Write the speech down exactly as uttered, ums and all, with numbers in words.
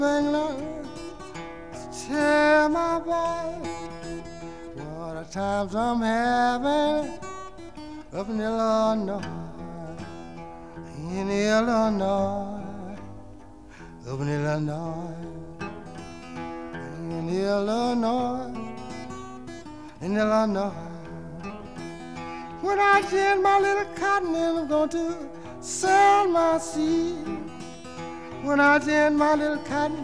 England, tell my boy what the times I'm having up in Illinois, in Illinois, up in Illinois, in Illinois, in Illinois. When I get my little cotton and I'm going to sell my seed. When I get my little cotton